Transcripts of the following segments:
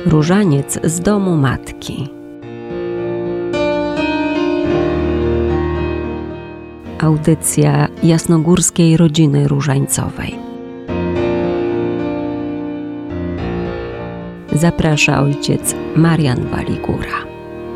Różaniec z domu matki. Audycja jasnogórskiej rodziny różańcowej. Zaprasza ojciec Marian Waligura.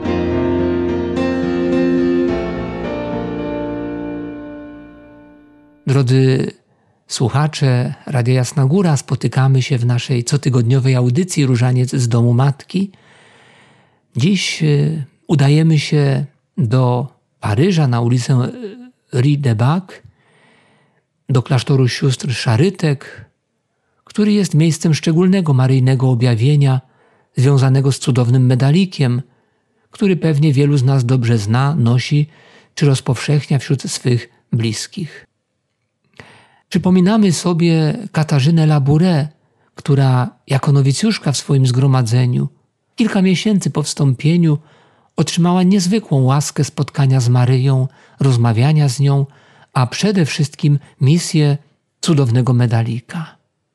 Drodzy słuchacze Radia Jasna Góra, spotykamy się w naszej cotygodniowej audycji Różaniec z domu matki. Dziś udajemy się do Paryża, na ulicę Rue de Bac, do klasztoru sióstr Szarytek, który jest miejscem szczególnego maryjnego objawienia związanego z cudownym medalikiem, który pewnie wielu z nas dobrze zna, nosi czy rozpowszechnia wśród swych bliskich. Przypominamy sobie Katarzynę Labouré, która jako nowicjuszka w swoim zgromadzeniu kilka miesięcy po wstąpieniu otrzymała niezwykłą łaskę spotkania z Maryją, rozmawiania z nią, a przede wszystkim misję cudownego medalika.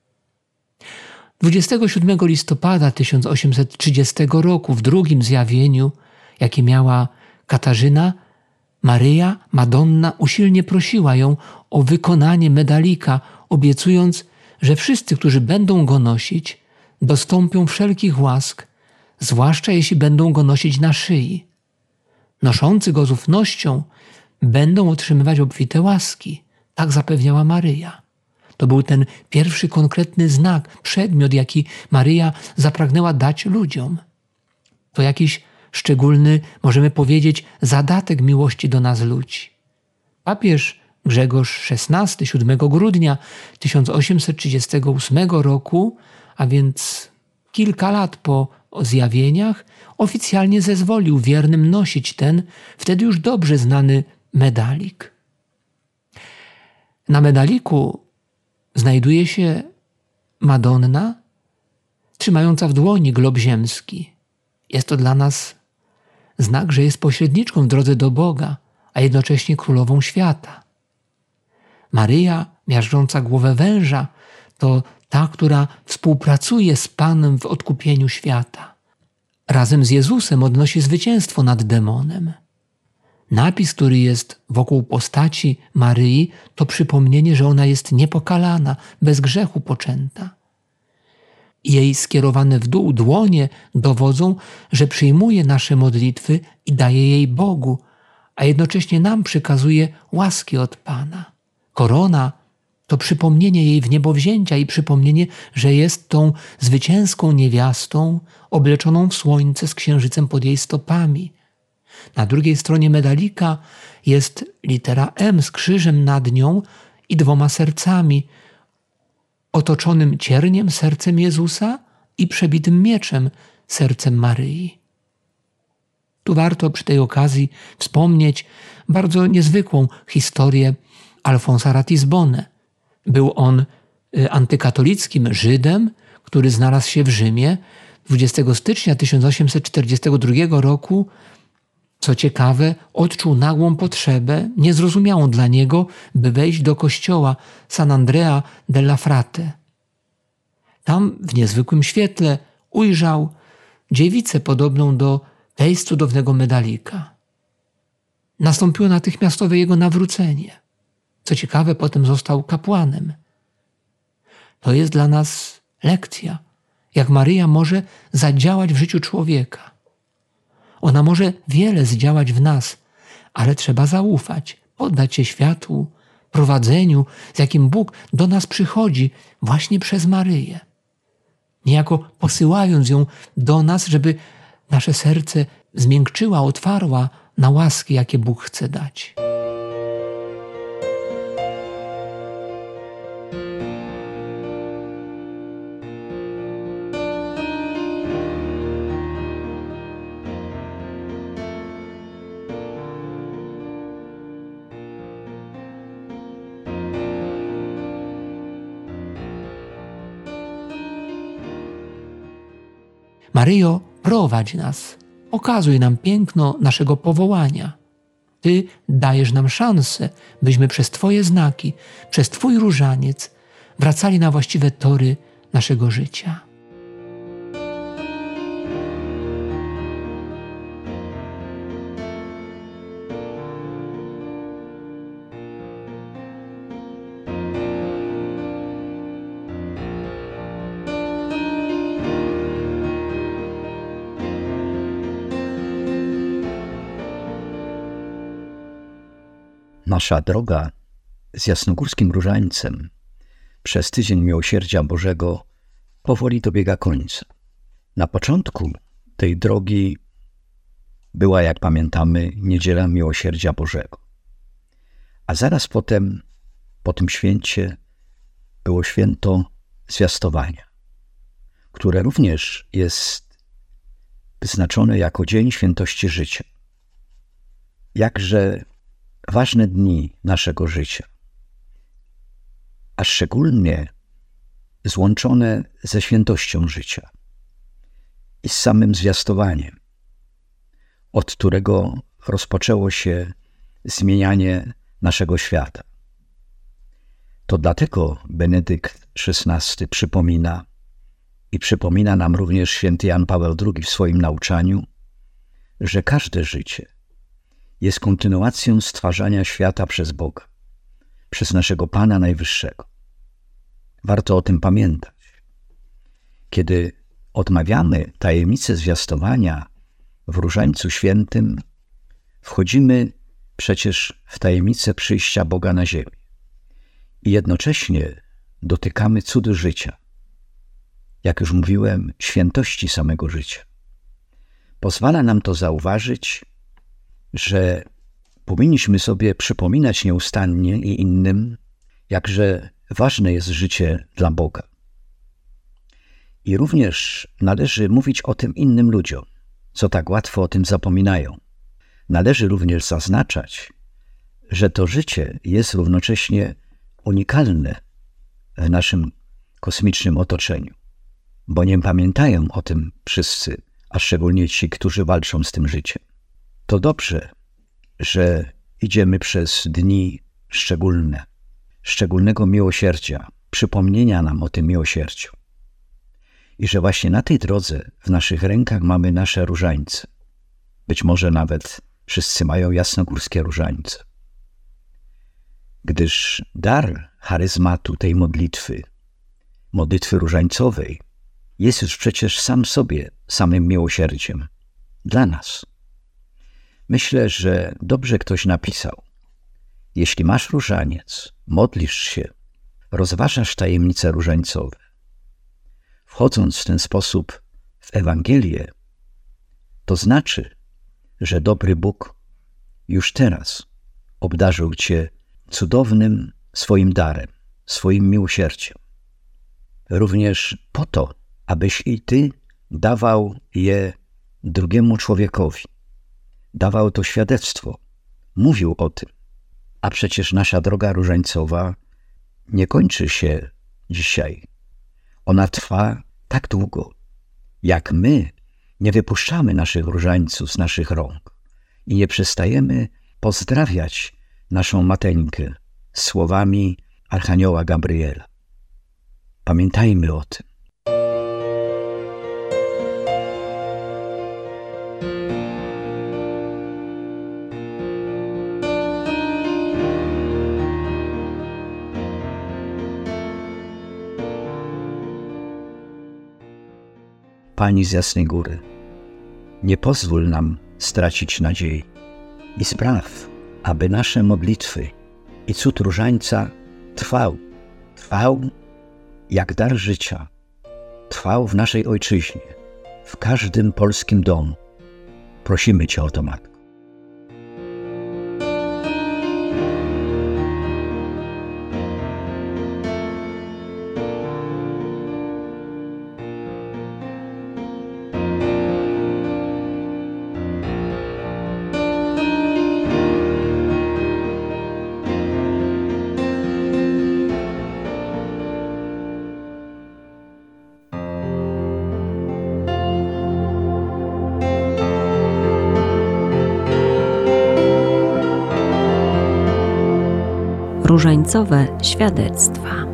27 listopada 1830 roku w drugim zjawieniu, jakie miała Katarzyna, Maryja, Madonna, usilnie prosiła ją o wykonanie medalika, obiecując, że wszyscy, którzy będą go nosić, dostąpią wszelkich łask, zwłaszcza jeśli będą go nosić na szyi. Noszący go z ufnością będą otrzymywać obfite łaski, tak zapewniała Maryja. To był ten pierwszy konkretny znak, przedmiot, jaki Maryja zapragnęła dać ludziom. To jakiś szczególny, możemy powiedzieć, zadatek miłości do nas ludzi. Papież Grzegorz XVI 7 grudnia 1838 roku, a więc kilka lat po zjawieniach, oficjalnie zezwolił wiernym nosić ten wtedy już dobrze znany medalik. Na medaliku znajduje się Madonna trzymająca w dłoni glob ziemski. Jest to dla nas znak, że jest pośredniczką w drodze do Boga, a jednocześnie królową świata. Maryja, miażdżąca głowę węża, to ta, która współpracuje z Panem w odkupieniu świata. Razem z Jezusem odnosi zwycięstwo nad demonem. Napis, który jest wokół postaci Maryi, to przypomnienie, że ona jest niepokalana, bez grzechu poczęta. Jej skierowane w dół dłonie dowodzą, że przyjmuje nasze modlitwy i daje jej Bogu, a jednocześnie nam przekazuje łaski od Pana. Korona to przypomnienie jej wniebowzięcia i przypomnienie, że jest tą zwycięską niewiastą obleczoną w słońce z księżycem pod jej stopami. Na drugiej stronie medalika jest litera M z krzyżem nad nią i 2 sercami, otoczonym cierniem sercem Jezusa i przebitym mieczem sercem Maryi. Tu warto przy tej okazji wspomnieć bardzo niezwykłą historię Alfonsa Ratisbonne. Był on antykatolickim Żydem, który znalazł się w Rzymie 20 stycznia 1842 roku. Co ciekawe, odczuł nagłą potrzebę, niezrozumiałą dla niego, by wejść do kościoła San Andrea della Frate. Tam w niezwykłym świetle ujrzał dziewicę podobną do tej z cudownego medalika. Nastąpiło natychmiastowe jego nawrócenie. Co ciekawe, potem został kapłanem. To jest dla nas lekcja, jak Maryja może zadziałać w życiu człowieka. Ona może wiele zdziałać w nas, ale trzeba zaufać, poddać się światłu, prowadzeniu, z jakim Bóg do nas przychodzi właśnie przez Maryję. Niejako posyłając ją do nas, żeby nasze serce zmiękczyła, otwarła na łaski, jakie Bóg chce dać. Maryjo, prowadź nas, okazuj nam piękno naszego powołania. Ty dajesz nam szansę, byśmy przez Twoje znaki, przez Twój różaniec wracali na właściwe tory naszego życia. Nasza droga z Jasnogórskim Różańcem przez Tydzień Miłosierdzia Bożego powoli dobiega końca. Na początku tej drogi była, jak pamiętamy, Niedziela Miłosierdzia Bożego. A zaraz potem, po tym święcie, było święto Zwiastowania, które również jest wyznaczone jako Dzień Świętości Życia. Jakże ważne dni naszego życia, a szczególnie złączone ze świętością życia i z samym zwiastowaniem, od którego rozpoczęło się zmienianie naszego świata. To dlatego Benedykt XVI przypomina nam również święty Jan Paweł II w swoim nauczaniu, że każde życie jest kontynuacją stwarzania świata przez Boga, przez naszego Pana Najwyższego. Warto o tym pamiętać. Kiedy odmawiamy tajemnicę zwiastowania w Różańcu Świętym, wchodzimy przecież w tajemnicę przyjścia Boga na ziemię i jednocześnie dotykamy cudu życia. Jak już mówiłem, świętości samego życia. Pozwala nam to zauważyć, że powinniśmy sobie przypominać nieustannie i innym, jakże ważne jest życie dla Boga. I również należy mówić o tym innym ludziom, co tak łatwo o tym zapominają. Należy również zaznaczać, że to życie jest równocześnie unikalne w naszym kosmicznym otoczeniu, bo nie pamiętają o tym wszyscy, a szczególnie ci, którzy walczą z tym życiem. To dobrze, że idziemy przez dni szczególne, szczególnego miłosierdzia, przypomnienia nam o tym miłosierdziu. I że właśnie na tej drodze w naszych rękach mamy nasze różańce. Być może nawet wszyscy mają jasnogórskie różańce. Gdyż dar charyzmatu tej modlitwy różańcowej, jest już przecież sam sobie samym miłosierdziem dla nas. Myślę, że dobrze ktoś napisał: jeśli masz różaniec, modlisz się, rozważasz tajemnice różańcowe. Wchodząc w ten sposób w Ewangelię, to znaczy, że dobry Bóg już teraz obdarzył cię cudownym swoim darem, swoim miłosierdziem. Również po to, abyś i ty dawał je drugiemu człowiekowi. Dawał to świadectwo, mówił o tym. A przecież nasza droga różańcowa nie kończy się dzisiaj. Ona trwa tak długo, jak my nie wypuszczamy naszych różańców z naszych rąk i nie przestajemy pozdrawiać naszą mateńkę słowami Archanioła Gabriela. Pamiętajmy o tym. Pani z Jasnej Góry, nie pozwól nam stracić nadziei i spraw, aby nasze modlitwy i cud różańca trwał jak dar życia, trwał w naszej ojczyźnie, w każdym polskim domu. Prosimy Cię o to, Matko. Różańcowe świadectwa.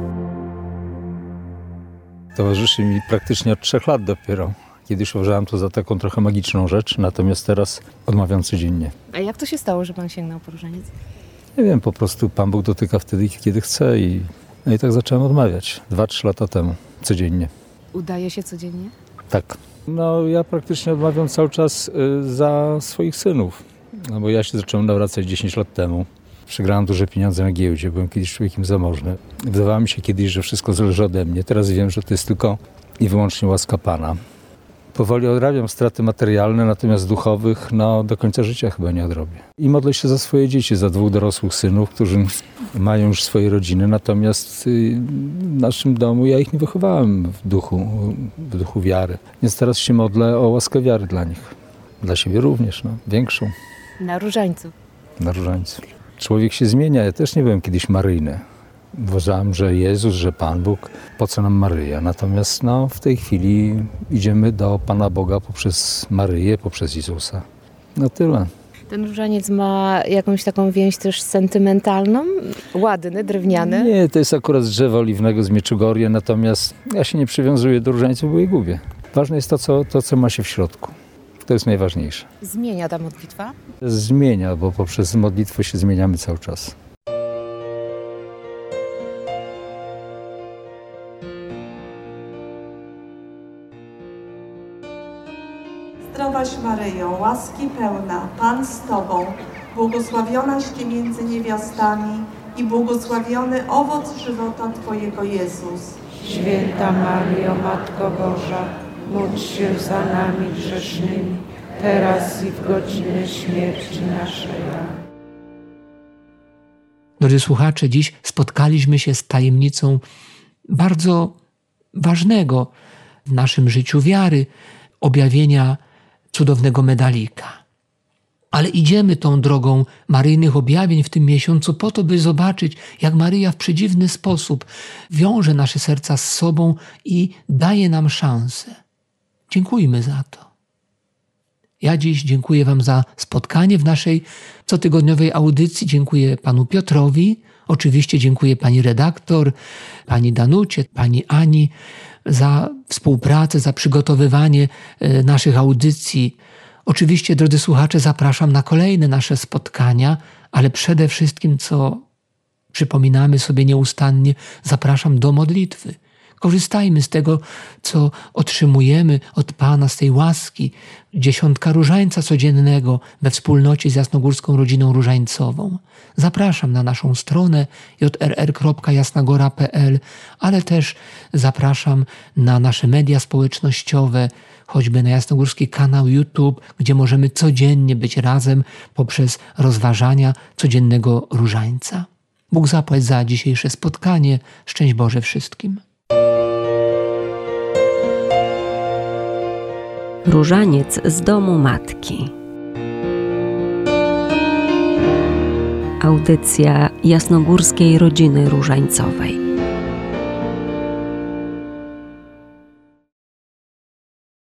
Towarzyszy mi praktycznie od 3 lat dopiero. Kiedyś uważałem to za taką trochę magiczną rzecz, natomiast teraz odmawiam codziennie. A jak to się stało, że pan sięgnał po różaniec? Nie wiem, po prostu Pan Bóg dotyka wtedy, kiedy chce i tak zacząłem odmawiać 2-3 lata temu, codziennie. Udaje się codziennie? Tak. No ja praktycznie odmawiam cały czas za swoich synów, no bo ja się zacząłem nawracać 10 lat temu. Przegrałem duże pieniądze na giełdzie, byłem kiedyś człowiekiem zamożnym. Wydawało mi się kiedyś, że wszystko zależy ode mnie. Teraz wiem, że to jest tylko i wyłącznie łaska Pana. Powoli odrabiam straty materialne, natomiast duchowych do końca życia chyba nie odrobię. I modlę się za swoje dzieci, za 2 dorosłych synów, którzy mają już swoje rodziny, natomiast w naszym domu ja ich nie wychowałem w duchu wiary. Więc teraz się modlę o łaskę wiary dla nich. Dla siebie również, większą. Na różańcu. Na różańcu. Człowiek się zmienia. Ja też nie byłem kiedyś maryjny. Uważałem, że Jezus, że Pan Bóg, po co nam Maryja? Natomiast w tej chwili idziemy do Pana Boga poprzez Maryję, poprzez Jezusa. Tyle. Ten różaniec ma jakąś taką więź też sentymentalną? Ładny, drewniany? Nie, to jest akurat z drzewa oliwnego z Mieczugorje, natomiast ja się nie przywiązuję do różańców, bo je gubię. Ważne jest to, co ma się w środku. To jest najważniejsze. Zmienia ta modlitwa? Zmienia, bo poprzez modlitwę się zmieniamy cały czas. Zdrowaś Maryjo, łaski pełna, Pan z Tobą, błogosławionaś Ty między niewiastami i błogosławiony owoc żywota Twojego Jezus. Święta Maryjo, Matko Boża, módl się za nami grzesznymi, teraz i w godzinę śmierci naszej. Drodzy słuchacze, dziś spotkaliśmy się z tajemnicą bardzo ważnego w naszym życiu wiary, objawienia cudownego medalika. Ale idziemy tą drogą maryjnych objawień w tym miesiącu po to, by zobaczyć, jak Maryja w przedziwny sposób wiąże nasze serca z sobą i daje nam szansę. Dziękujmy za to. Ja dziś dziękuję Wam za spotkanie w naszej cotygodniowej audycji. Dziękuję Panu Piotrowi. Oczywiście dziękuję Pani redaktor, Pani Danucie, Pani Ani za współpracę, za przygotowywanie naszych audycji. Oczywiście, drodzy słuchacze, zapraszam na kolejne nasze spotkania, ale przede wszystkim, co przypominamy sobie nieustannie, zapraszam do modlitwy. Korzystajmy z tego, co otrzymujemy od Pana, z tej łaski, 10 różańca codziennego we wspólnocie z Jasnogórską Rodziną Różańcową. Zapraszam na naszą stronę jrr.jasnagora.pl, ale też zapraszam na nasze media społecznościowe, choćby na Jasnogórski kanał YouTube, gdzie możemy codziennie być razem poprzez rozważania codziennego różańca. Bóg zapłać za dzisiejsze spotkanie. Szczęść Boże wszystkim. Różaniec z domu matki. Audycja Jasnogórskiej Rodziny Różańcowej.